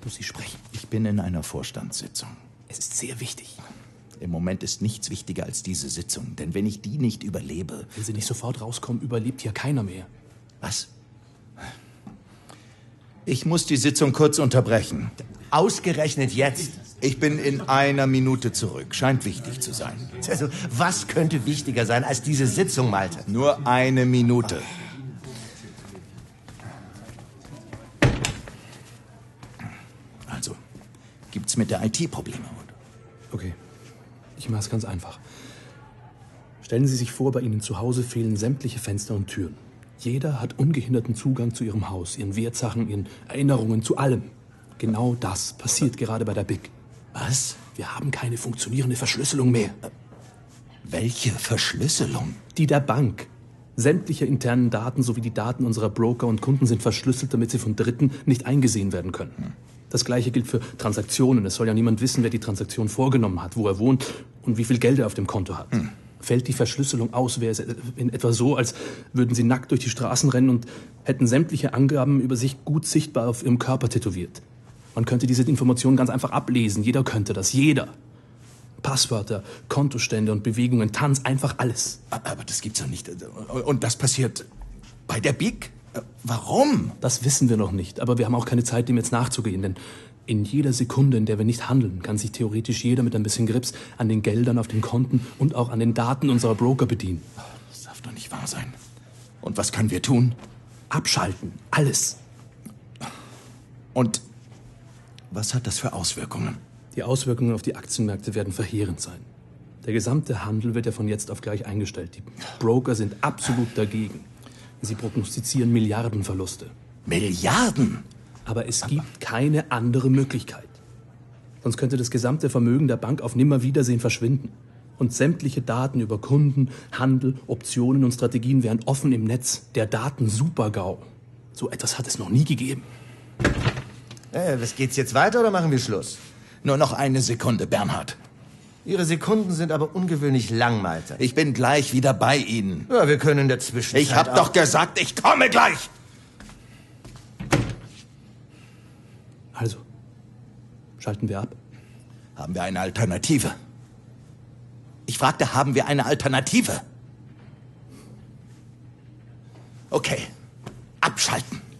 Ich muss Sie sprechen. Ich bin in einer Vorstandssitzung. Es ist sehr wichtig. Im Moment ist nichts wichtiger als diese Sitzung, denn wenn ich die nicht überlebe... Wenn Sie nicht sofort rauskommen, überlebt hier keiner mehr. Was? Ich muss die Sitzung kurz unterbrechen. Ausgerechnet jetzt. Ich bin in einer Minute zurück. Scheint wichtig zu sein. Also, was könnte wichtiger sein als diese Sitzung, Malte? Nur eine Minute. Also, gibt's mit der IT Probleme? Okay, ich mache es ganz einfach. Stellen Sie sich vor, bei Ihnen zu Hause fehlen sämtliche Fenster und Türen. Jeder hat ungehinderten Zugang zu Ihrem Haus, Ihren Wertsachen, Ihren Erinnerungen, zu allem. Genau das passiert gerade bei der BIC. Was? Wir haben keine funktionierende Verschlüsselung mehr. Welche Verschlüsselung? Die der Bank. Sämtliche internen Daten sowie die Daten unserer Broker und Kunden sind verschlüsselt, damit sie von Dritten nicht eingesehen werden können. Das Gleiche gilt für Transaktionen. Es soll ja niemand wissen, wer die Transaktion vorgenommen hat, wo er wohnt und wie viel Geld er auf dem Konto hat. Fällt die Verschlüsselung aus, wäre es in etwa so, als würden Sie nackt durch die Straßen rennen und hätten sämtliche Angaben über sich gut sichtbar auf Ihrem Körper tätowiert. Man könnte diese Informationen ganz einfach ablesen. Jeder könnte das. Jeder. Passwörter, Kontostände und Bewegungen, Tanz, einfach alles. Aber das gibt's doch nicht. Und das passiert bei der BIC? Warum? Das wissen wir noch nicht, aber wir haben auch keine Zeit, dem jetzt nachzugehen, denn in jeder Sekunde, in der wir nicht handeln, kann sich theoretisch jeder mit ein bisschen Grips an den Geldern auf den Konten und auch an den Daten unserer Broker bedienen. Das darf doch nicht wahr sein. Und was können wir tun? Abschalten. Alles. Und was hat das für Auswirkungen? Die Auswirkungen auf die Aktienmärkte werden verheerend sein. Der gesamte Handel wird ja von jetzt auf gleich eingestellt. Die Broker sind absolut dagegen. Sie prognostizieren Milliardenverluste. Milliarden? Aber es gibt keine andere Möglichkeit. Sonst könnte das gesamte Vermögen der Bank auf Nimmerwiedersehen verschwinden. Und sämtliche Daten über Kunden, Handel, Optionen und Strategien wären offen im Netz. Der Daten-Super-GAU. So etwas hat es noch nie gegeben. Was geht's jetzt weiter oder machen wir Schluss? Nur noch eine Sekunde, Bernhard. Ihre Sekunden sind aber ungewöhnlich lang, Malte. Ich bin gleich wieder bei Ihnen. Ja, wir können in der Zwischenzeit Ich hab doch gesagt, ich komme gleich! Also, schalten wir ab. Haben wir eine Alternative? Ich fragte, haben wir eine Alternative? Okay, abschalten.